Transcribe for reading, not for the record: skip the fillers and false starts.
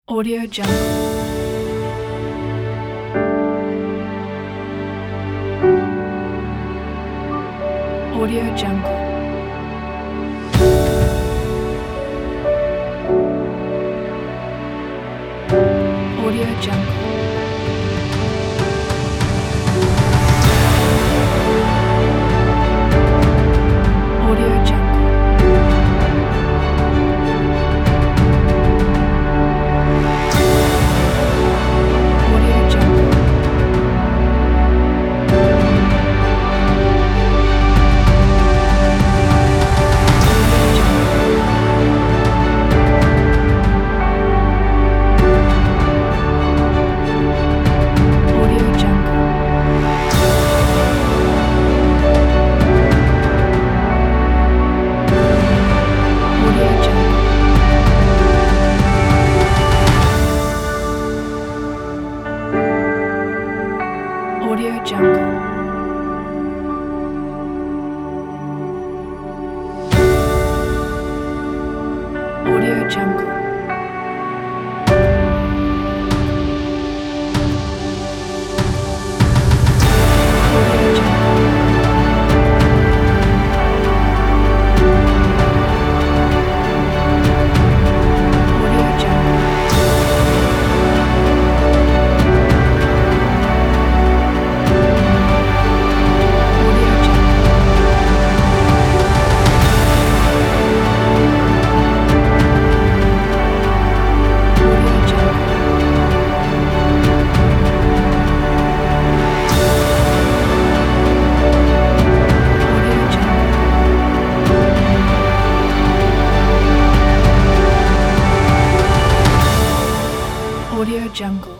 Audio Jungle. Audio Jungle. Audio Jungle. Audio Jungle. Audio Jungle. Audio Jungle. Audio Jungle. Audio Jungle. Audio Jungle. Audio Jungle. Audio Jungle. Audio Jungle. Audio Jungle. Audio Jungle. Audio Jungle.